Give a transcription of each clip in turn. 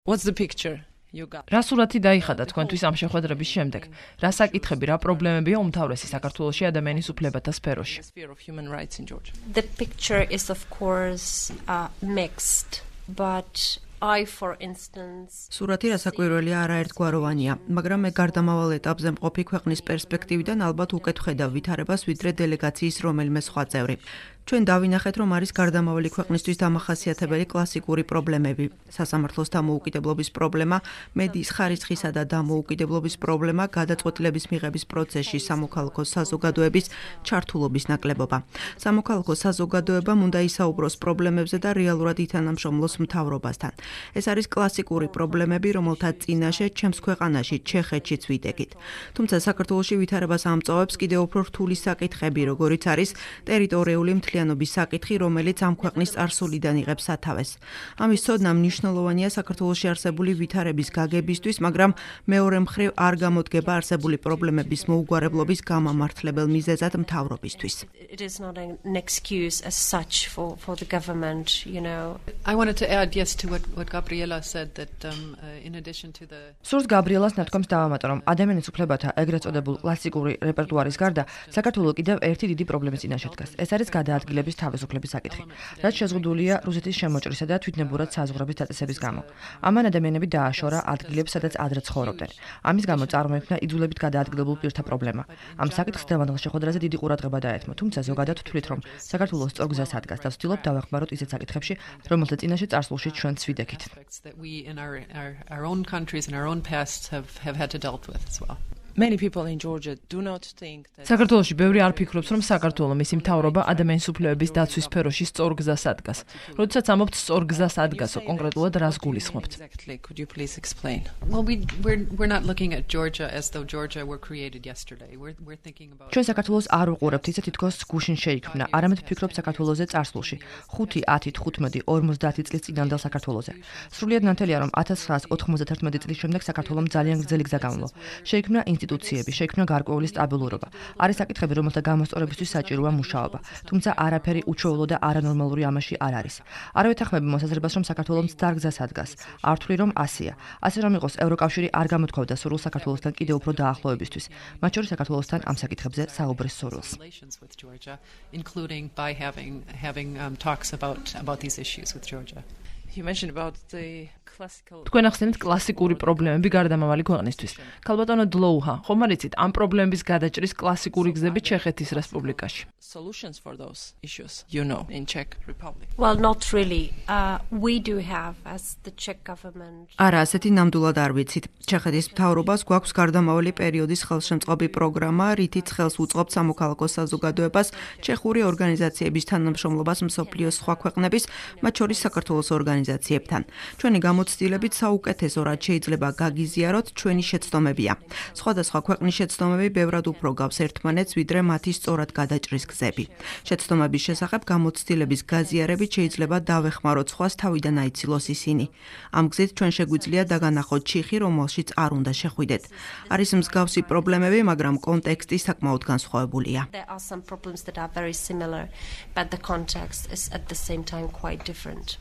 What's the picture? რა სურათი დაიხადა თქვენთვის ამ შეხვედრების შემდეგ? რა საკითხები, რა პრობლემებია უმთავრესი საქართველოში ადამიანის უფლებათა სფეროში? The picture is of course mixed, but for instance სურათი რასაკვირველია არაერთგვაროვანია, მაგრამ მე გარდამავალ ეტაპზე მყოფი ქვეყნის პერსპექტივიდან ალბათ უკეთ ვხედავ ვითარებას ვიდრე დელეგაციის რომელიმე სხვა წევრი. ჩვენ დავინახეთ, რომ არის გარდამავალი ქვეყნისთვის დამახასიათებელი კლასიკური პრობლემები, სასამართლოს დამოუკიდებლობის პრობლემა, მედიის ხარისხისა და დამოუკიდებლობის პრობლემა, გადაწყვეტილების მიღების პროცესში სამოქალაქო საზოგადოების ჩართულობის ნაკლებობა. სამოქალაქო საზოგადოებამ უნდა ისაუბროს პრობლემებზე და რეალურად ითანამშრომლოს მთავრობასთან. ეს არის კლასიკური პრობლემები, რომელთა წინაშე ჩემს ქვეყანაში, ჩეხეთშიც ვიდეგით. თუმცა საქართველოში ვითარებას ამწოვებს კიდევ უფრო რთული საკითხები, როგორიც არის ტერიტორიული მთლიანობის საკითხი, რომელიც ამ ქვეყნის წარსულიდან იღებს სათავეს. ამის ცოდნა მნიშვნელოვანია საქართველოში არსებული ვითარების გაგებისთვის, მაგრამ მეორე მხრივ არ გამოდგება არსებული პრობლემების მოუგვარებლობის გამამართლებელ მიზეზად მთავრობისთვის. It is not an excuse as such for the government, you know. I wanted to add yes to what Gabriela said that in addition to the სურს გაბრიელას ნათქვამს დავამატო, რომ ადამიანის უფლებათა ეგრეთ წოდებულ კლასიკური რეპერტუარის გარდა საქართველო კიდევ ერთი დიდი პრობლემის წინაშე დგას. ეს არის გადაადგილების თავისუფლების საკითხი, რაც შეზღუდულია რუსეთის შემოჭრისა და თვითნებურად საზღვრების დაწესების გამო. ამან ადამიანები დააშორა ადგილებს, სადაც ადრე ცხოვრობდნენ. ამის გამო წარმოიქმნა იძულებით გადაადგილებულ პირთა პრობლემა. ამ საკითხს დღევანდელ შეხვედრაზე დიდი ყურადღება დაეთმო, თუმცა ზოგადად ვთვლით, რომ საქართველოს სწორ გზას ადგას და ვცდილობთ დავეხმაროთ ისეთ საკითხებში, რომელთა წინაშე წარსულში ჩვენც ვიდექით. that we in our own countries and our own pasts have had to deal with as well. Many people in Georgia do not think that საქართველოში ბევრი არ ფიქრობს, რომ საქართველო მისი მთავრობა ადამიანის უფლებების დაცვის სფეროში სწორ გზას ადგას. როდესაც ამობთ სწორ გზას ადგასო, კონკრეტულად რას გულისხმობთ? exactly. Could you please explain? Well, we're not looking at Georgia as though Georgia were created yesterday. We're thinking about ჩვენ საქართველოს არ ვუყურებთ ისე თითქოს გუშინ შეიქმნა, არამედ ვფიქრობთ საქართველოზე წარსულში. 5, 10, 15, 50 წლის წინანდელ საქართველოზე. სრულიად ნათელია, რომ 1991 წლის შემდეგ საქართველომ ძალიან გრძელი გზა გამო. შეიქმნა ინსტიტუციები, შეიქმნა გარკვეული სტაბილურობა. არის საკითხები, რომელთა გამოსწორებისთვის საჭიროა მუშაობა, თუმცა არაფერი უჩვეულო და არანორმალური ამაში არ არის. არ ვეთანხმები მოსაზრებას, რომ საქართველოს დარგზას ადგას. არ ვთვლი, რომ ასეა. ასე რომ იყოს, ევროკავშირი არ გამოთქვამდა სურვილს საქართველოსთან კიდევ უფრო დაახლოებისთვის, მათ შორის საქართველოსთან ამ საკითხებზე საუბრის სურვილს. relations with Georgia, including by having talks about these issues with Georgia. You mentioned about the classical თქვენ ახსენეთ კლასიკური პრობლემები გარდამავალი ქვეყნისთვის. ქალბატონო დლოუჰა, ხომ არ იცით ამ პრობლემების გადაჭრის კლასიკური გზები ჩეხეთის რესპუბლიკაში? solutions for those issues, you know, in Czech Republic. Well, not really. We do have as the Czech government. არა, ასეთი ნამდვილად არ ვიცით. ჩეხეთის მთავრობას გვაქვს გარდამავალი პერიოდის ხელშემწყობი პროგრამა, რითიც ხელს უწყობთ სამოქალაქო საზოგადოებას, ჩეხური ორგანიზაციების თანამშრომლობას მსოფლიოს სხვა ქვეყნების, მათ შორის საქართველოს ორგანიზაციებთან. ჩვენი გამოცდილებით საუკეთესო რაც შეიძლება გაგიზიაროთ ჩვენი შეცდომებია. სხვადასხვა ქვეყნის შეცდომები ბევრად უფრო გავს ერთმანეთს, ვიდრე მათი სწორად გადაჭრის გზები. შეცდომების შესახებ გამოცდილების გაზიარებით შეიძლება დავეხმაროთ სხვას თავიდან აიცილოს ისინი. ამ გზით ჩვენ შეგვიძლია დაგანახოთ ჩიხი, რომელშიც არ უნდა შეხვიდეთ. არის მსგავსი პრობლემები, მაგრამ კონტექსტი საკმაოდ განსხვავებულია. There are some problems that are very similar, but the context is at the same time quite different.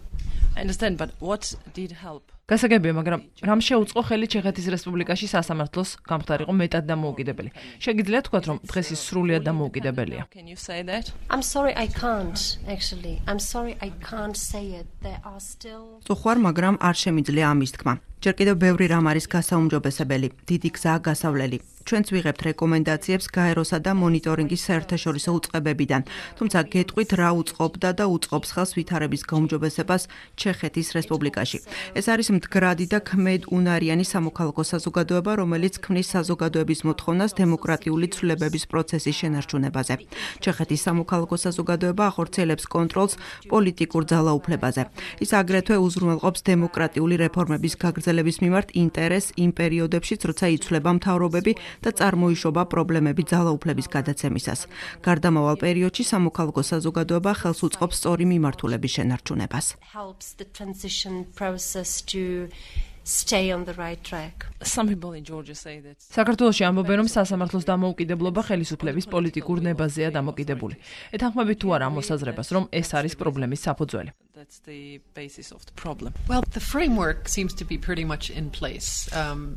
I understand, but what did help? გასაგებია, მაგრამ რამ შეუწყო ხელი ჩეხეთის რესპუბლიკაში სასამართლოს გამხდარიყო მეტად დამოუკიდებელი. შეგიძლიათ თქვათ, რომ დღეს ის სრულიად დამოუკიდებელია? Can you say that? I'm sorry I can't actually. I'm sorry I can't say it. There are still წუხვარ, მაგრამ არ შემიძლია ამის თქმა. ჯერ კიდევ ბევრი რამ არის გასაუმჯობესებელი, დიდი გზაა გასავლელი. ჩვენც ვიღებთ რეკომენდაციებს გაეროსა და მონიტორინგის საერთაშორისო უწყებებიდან, თუმცა გეტყვით რა უწყობდა და უწყობს ხელს ვითარების გაუმჯობესებას ჩეხეთის რესპუბლიკაში. ეს არის მდგრადი და ქმედუნარიანი სამოქალაქო საზოგადოება, რომელიც ქმნის საზოგადოების მოთხოვნას დემოკრატიული ცვლილებების პროცესის შენარჩუნებაზე. ჩეხეთის სამოქალაქო საზოგადოება ახორციელებს კონტროლს პოლიტიკურ ძალაუფლებაზე. ის აგრეთვე უზრუნველყოფს დემოკრატიული რეფორმების გაგრძელების მიმართ ინტერესს იმ პერიოდებშიც, როცა იცვლება მთავრობები და წარმოიშობა პრობლემები ძალაუფლების გადაცემისას. გარდამავალ პერიოდში სამოქალაქო საზოგადოება ხელს უწყობს სწორი მიმართულების შენარჩუნებას. helps the transition process to stay on the right track. Some people in Georgia say that საქართველოში ამბობენ, რომ სასამართლოს დამოუკიდებლობა ხელისუფლების პოლიტიკურ ნებაზეა დამოკიდებული. ეთანხმებით თუ არა ამ მოსაზრებას, რომ ეს არის პრობლემის საფუძველი? that's the basis of the problem. Well, the framework seems to be pretty much in place.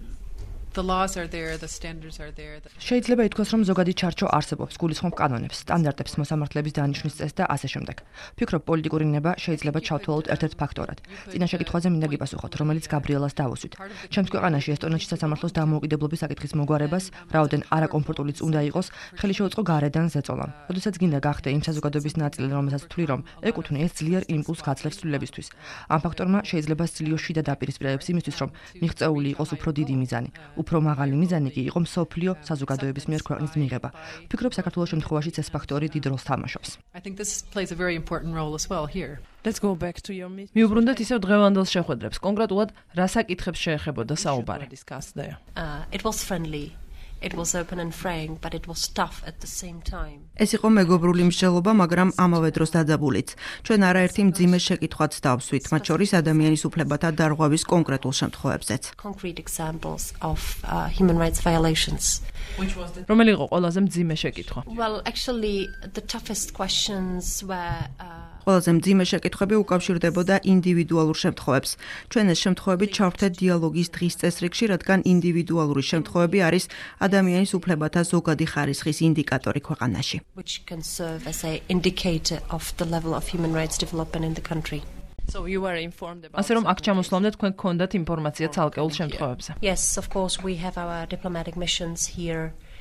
The laws are there, the standards are there. შეიძლება ითქვას, რომ ზოგადი ჩარჩო არსებობს, გულისხმობ კანონებს, სტანდარტებს, მოსამართლების დანიშვნის წესს და ასე შემდეგ. Ვფიქრობ, პოლიტიკური ნება შეიძლება ჩავთვალოთ ერთ-ერთ ფაქტორად. წინა შეკითხვაზე მინდა გიპასუხოთ, რომელიც გაბრიელას დავუსვით. ჩემს ქვეყანაში ესტონეთში სასამართლოს დამოუკიდებლობის საკითხის მოგვარებას, რაოდენ არაკომფორტულიც უნდა იყოს, ხელი შეუწყო გარედან ზეწოლამ. როდესაც გინდა გახდე იმ საზოგადოების ნაწილი, რომელსაც თვლი, რომ ეკუთვნი ეს ძლიერ იმპულსს გაძლევს ცვლილებისთვის. ამ ფაქტორმა შეიძლება სძლიო შიდა დაპირისპირებებს იმისთვის, რომ მიღწეული იყოს უფრო დიდი მიზანი. უფრო მაღალი მიზანი კი იყო მსოფლიო საზოგადოების მიერ ქვეყნის მიღება. ვფიქრობ, საქართველოს შემთხვევაშიც ეს ფაქტორი დიდ როლს თამაშობს. I think this plays a very important role as well here. Let's go back to your meeting. მიუბრუნდეთ ისევ დღევანდელ შეხვედრებს. კონკრეტულად რა საკითხებს შეეხებოდა საუბარი? Discuss there. It was friendly. It was open and frank, but it was tough at the same time. ეს იყო მეგობრული მსჯელობა, მაგრამ ამავე დროს დაძაბულიც. ჩვენ არაერთი მძიმე შეკითხვაც დავსვით, მათ შორის ადამიანის უფლებათა დარღვევის კონკრეტულ შემთხვევებზეც. Concrete examples of human rights violations. რომელი იყო ყველაზე მძიმე შეკითხვა? Well, actually, the toughest questions were ყველაზე მძიმე შეკითხვები უკავშირდებოდა ინდივიდუალურ შემთხვევებს. ჩვენ ეს შემთხვევები ჩავთვეთ დიალოგის დღის წესრიგში, რადგან ინდივიდუალური შემთხვევები არის ადამიანის უფლებათა ზოგადი ხარისხის ინდიკატორი ქვეყანაში. which can serve as an indicator of the level of human rights development in the country. So you were informed about. ასე რომ აქ ჩამოსვლამდე თქვენ გქონდათ ინფორმაცია ცალკეულ შემთხვევებზე. Yes, of course, we have our diplomatic missions here.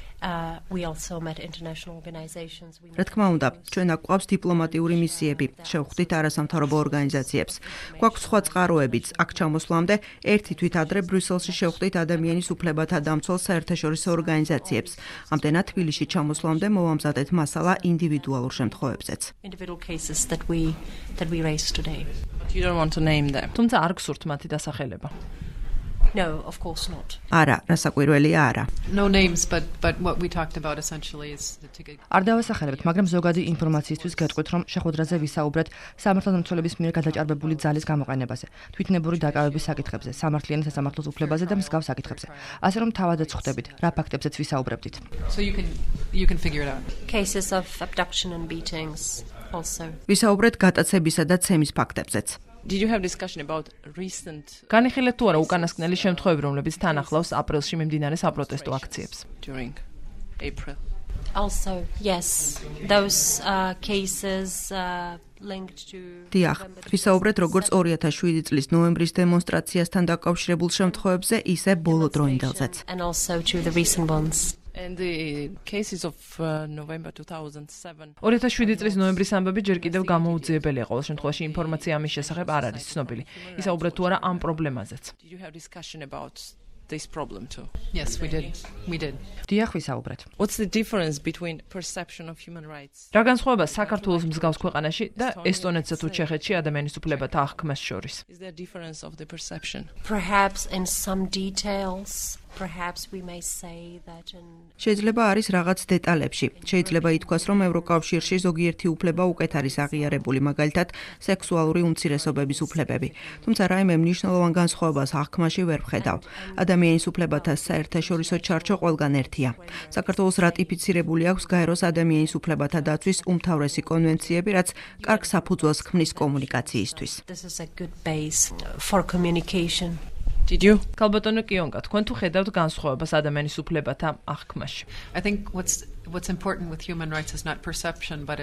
We also met international organizations. რა თქმა უნდა, ჩვენ აქ გვყავს დიპლომატიური მისიები, შევხვდით არასამთავრობო ორგანიზაციებს. გვაქვს სხვა წყაროებიც. აქ ჩამოსვლამდე ერთი თვით ადრე ბრიუსელში შევხვდით ადამიანის უფლებათა დამცველ საერთაშორისო ორგანიზაციებს. ამდენად თბილისში ჩამოსვლამდე მოვამზადეთ მასალა ინდივიდუალურ შემთხვევებზეც. Individual cases that we raised today. But you don't want to name them. თუმცა არ გსურთ მათი დასახელება. No, of course not. არა, რასაკვირველია არა. No names, but what we talked about essentially is to get. არ დავასახელებთ, მაგრამ ზოგადი ინფორმაციისთვის გეტყვით, რომ შეხვედრაზე ვისაუბრეთ სამართალდამცველების მიერ გადაჭარბებული ძალის გამოყენებაზე, თვითნებური დაკავების საკითხებზე, სამართლიანი სასამართლოს უფლებაზე და მსგავს საკითხებზე. ასე რომ თავადაც ხვდებით, რა ფაქტებზეც ვისაუბრებდით. So you can figure it out. Cases of abduction and beatings also. ვისაუბრეთ გატაცებისა და ცემის ფაქტებზეც. Did you have discussion about recent განიხილეთ თუ არა უკანასკნელი შემთხვევები, რომლებიც თან ახლავს აპრილში მიმდინარე საპროტესტო აქციებს? during April? Also, yes, those cases linked to. დიახ, ვისაუბრეთ როგორც 2007 წლის ნოემბრის დემონსტრაციასთან დაკავშირებულ შემთხვევებზე, ისე ბოლო დროინდელზეც. And also to the recent ones. And the cases of November 2007. 2007 წლის ნოემბრის ამბები ჯერ კიდევ გამოუძიებელია. ყოველ შემთხვევაში ინფორმაცია ამის შესახებ არ არის ცნობილი. ისაუბრეთ თუ არა ამ პრობლემაზეც. Did you have discussion about this problem too? Yes, we did. We did. დიახ, ვისაუბრეთ. What's the difference between perception of human rights? რა განსხვავება საქართველოს მსგავს ქვეყანაში და ესტონეთსა თუ ჩეხეთში ადამიანის უფლებათა აღქმას შორის? Is there a difference of the perception? Perhaps in some details, perhaps we may say that in შეიძლება არის რაღაც დეტალებში. შეიძლება ითქვას, რომ ევროკავშირში ზოგიერთი უფლება უკეთ არის აღიარებული, მაგალითად, სექსუალური უმცირესობების უფლებები. თუმცა რაიმე მნიშვნელოვან განსხვავებას აღქმაში ვერ ვხედავ. ადამიანის უფლებათა საერთაშორისო ჩარჩო ყველგან ერთია. საქართველოს რატიფიცირებული აქვს გაეროს ადამიანის უფლებათა დაცვის უმთავრესი კონვენციები, რაც კარგ საფუძველს ქმნის კომუნიკაციისთვის. this is a good base for communication. Did you? ქალბატონო კიონკა, თქვენ თუ ხედავთ განსხვავებას ადამიანის უფლებათა აღქმაში? I think what's important with human rights is not perception, but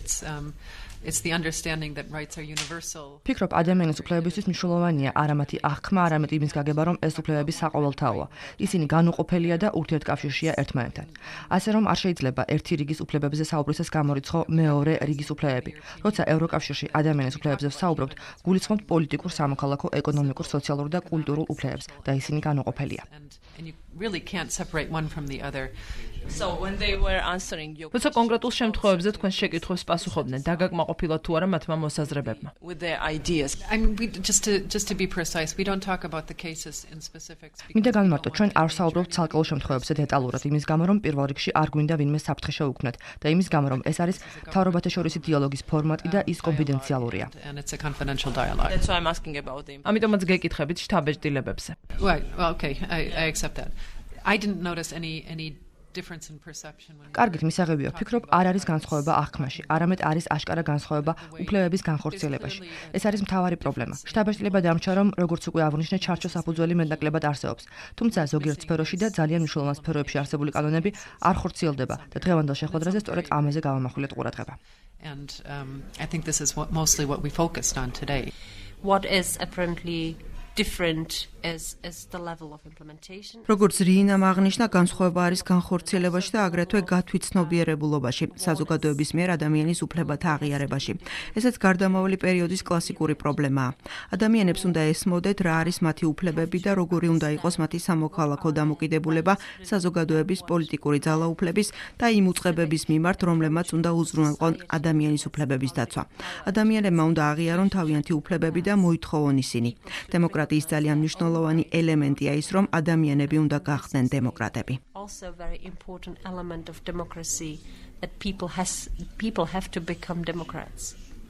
it's the understanding that rights are universal. ვფიქრობ, ადამიანის უფლებებისთვის მნიშვნელოვანია არა მათი აღქმა, არამედ იმის გაგება, რომ ეს უფლებები საყოველთაოა. ისინი განუყოფელია და ურთიერთკავშირშია ერთმანეთთან. ასე რომ არ შეიძლება ერთი რიგის უფლებებზე საუბრისას გამორიცხო მეორე რიგის უფლებები. როცა ევროკავშირში ადამიანის უფლებებზე ვსაუბრობთ, გულისხმობთ პოლიტიკურ, სამოქალაქო, ეკონომიკურ, სოციალურ და კულტურულ უფლებებს და ისინი განუყოფელია. And you really can't separate one from the other. So when they were answering your როცა კონკრეტულ შემთხვევებზე თქვენ შეკითხვებს პასუხობდნენ, დაგაკმაყოფილებთ ყოფილა თუ არა მათმა მოსაზრებებმა. with their ideas. I mean, just to be precise, we don't talk about the cases in specifics. მინდა განმარტო, ჩვენ არ ვსაუბრობთ ცალკეულ შემთხვევებზე დეტალურად, იმის გამო, რომ პირველ რიგში არ გვინდა ვინმე საფრთხე შეუქმნათ და იმის გამო, რომ ეს არის მთავრობათა შორისი დიალოგის ფორმატი და ის კონფიდენციალურია. And it's a confidential dialogue. That's why I'm asking about them. ამიტომაც გეკითხებით შთაბეჭდილებებზე. Right. Well, okay, I accept that. I didn't notice any difference in perception when კარგით, მისაღებია, ვფიქრობ, არ არის განსხვავება აღქმაში, არამედ არის აშკარა განსხვავება უფლებების განხორციელებაში. ეს არის მთავარი პრობლემა. შთაბეჭდილება დამრჩა, რომ როგორც უკვე აღვნიშნე, ჩარჩო საფუძველი მეტნაკლებად არსებობს. თუმცა ზოგიერთ სფეროში და ძალიან მნიშვნელოვან სფეროებში არსებული კანონები არ ხორციელდება და დღევანდელ შეხვედრაზე სწორედ ამაზე გავამახვილეთ ყურადღება. And I think this is mostly what we focused on today. What is apparently different is the level of implementation. როგორც რინამ აღნიშნა, განსხვავება არის განხორციელებაში და აგრეთვე გათვითცნობიერებულობაში, საზოგადოების მიერ ადამიანის უფლებათა აღიარებაში. ესეც გარდამავალი პერიოდის კლასიკური პრობლემაა. ადამიანებს უნდა ესმოდეთ, რა არის მათი უფლებები და როგორი უნდა იყოს მათი სამოქალაქო დამოკიდებულება საზოგადოების პოლიტიკური ძალაუფლების და იმ უწყებების მიმართ, რომლებმაც უნდა უზრუნველყონ ადამიანის უფლებების დაცვა. ადამიანებმა უნდა აღიარონ თავიანთი უფლებები და მოითხოვონ ისინი. დემოკრატიის ძალიან მნიშვნელოვანი ელემენტია ის, რომ ადამიანები უნდა გახდნენ დემოკრატები. Also a very important element of democracy that people have to become democrats.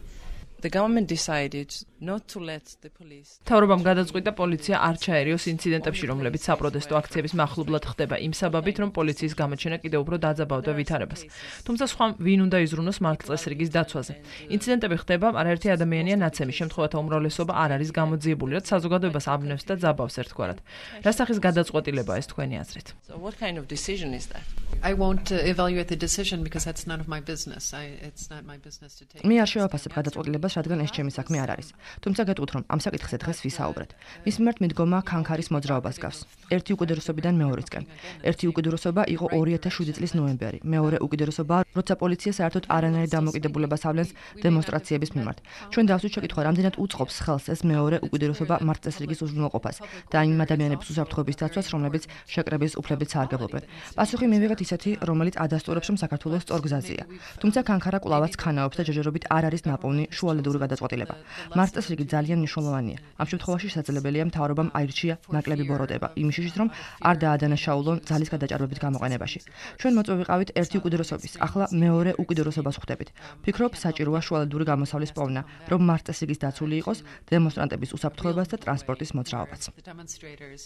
The government decided not to let the police. მთავრობამ გადაწყვიტა პოლიცია არ ჩაერიოს ინციდენტებში, რომლებიც საპროტესტო აქციების მახლობლად ხდება, იმ საბაბით, რომ პოლიციის გამოჩენა კიდევ უფრო დაძაბავდა ვითარებას. თუმცა სხვა ვინ უნდა იზრუნოს მარკწესრიგის დაცვაზე. ინციდენტები ხდება, არაერთი ადამიანია ნაცემი, შემთხვევათა უმრავლესობა არ არის გამოძიებული, რაც საზოგადოებას აბნევს და ძაბავს ერთგვარად. რა სახის გადაწყვეტილებაა ეს თქვენი აზრით? So what kind of decision is that? I won't evaluate the decision because that's none of my business. It's not my business to take. მე არ შევაფასებ გადაწყვეტილებას, რადგან ეს ჩემი საქმე არ არის. თუმცა გეტყვით, რომ ამ საკითხზე დღეს ვისაუბრეთ. მის მიმართ მიდგომა ქანქარის მოძრაობას გავს. ერთი უკიდურესობიდან მეორისკენ. ერთი უკიდურესობა იყო 2007 წლის ნოემბერი. მეორე უკიდურესობა, როცა პოლიცია საერთოდ არანაირ დამოკიდებულებას ავლენს დემონსტრაციების მიმართ. ჩვენ დავსვით შეკითხვა, რამდენად უწყობს ხელს ეს მეორე უკიდურესობა მართლწესრიგის უზრუნველყოფას და იმ ადამიანების უსაფრთხოების დაცვას, რომლებიც შეკრების უფლებით სარგებლობენ. პასუხი მივიღეთ ისეთი, რომელიც ადასტურებს, რომ საქართველოს სწორგზაზია. თუმცა ქანქარა კვლავაც ქანაობს და ჯერჯერობით არ არის ნაპოვნი შუალედური გადაწყვეტილება. მართლწესრიგი ძალიან მნიშვნელოვანია. ამ შემთხვევაში შესაძლებელია მთავრობამ აირჩია ნაკლები ბოროტება, იმის შიშით, რომ არ დაადანაშაულონ ძალის გადაჭარბებით გამოყენებაში. ჩვენ მოწვევ ვიყავით ერთი უკიდურესობის, ახლა მეორე უკიდურესობას ხვდებით. ვფიქრობ, საჭიროა შუალედური გამოსავლის პოვნა, რომ მართლწესრიგის დაცული იყოს დემონსტრანტების უსაფრთხოებას და ტრანსპორტის მოძრაობაც. The demonstrators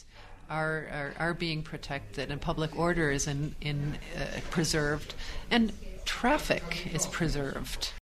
are being protected and public order is preserved and traffic is preserved.